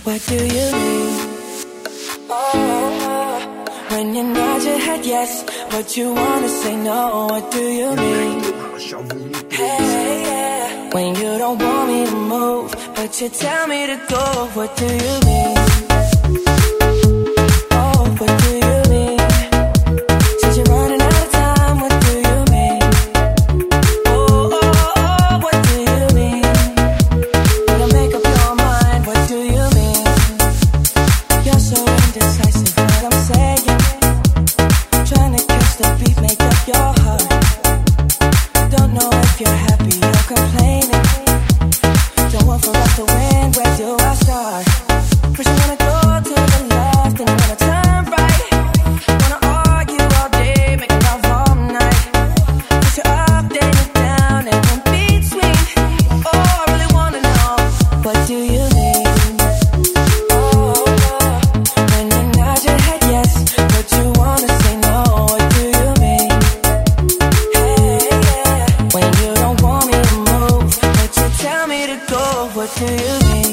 What do you mean? Oh, when you nod your head yes, but you wanna say no. What do you mean? Hey, yeah. When you don't want me to move, but you tell me to go. What do you mean? Oh, what do you mean? Since you're running out of time, what do you mean? Oh, oh, oh, what do you mean? When you make up your mind, what do you mean? You're so indecisive, what I'm saying. Trying to catch the beat, make up your heart. Don't know if you're happy or complaining. Don't want for us to win, where do I start? First you wanna go to the left and you wanna turn right. Wanna argue all day, make love all night. Push you up, then you down, and in between. Oh, I really wanna know, what do you mean? Oh, when you nod your head yes, but you wanna say no. What do you mean? Hey, yeah. When you don't want me to move, but you tell me to go. What do you mean?